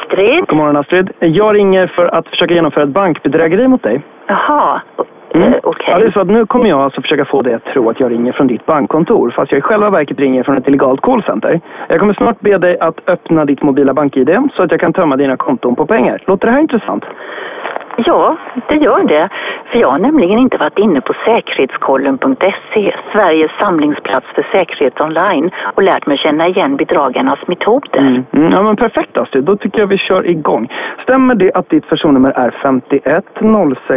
Astrid? God morgon, Astrid. Jag ringer för att försöka genomföra ett bankbedrägeri mot dig. Jaha, okej. Ja, det är så att nu kommer jag alltså försöka få dig att tro att jag ringer från ditt bankkontor, fast jag i själva verket ringer från ett illegalt callcenter. Jag kommer snart be dig att öppna ditt mobila bank-ID så att jag kan tömma dina konton på pengar. Låter det här intressant? Ja, det gör det. För jag har nämligen inte varit inne på säkerhetskollen.se, Sveriges samlingsplats för säkerhet online, och lärt mig känna igen bedragarnas metoder. Ja, men perfekt, Astrid. Då tycker jag vi kör igång. Stämmer det att ditt personnummer är 51 06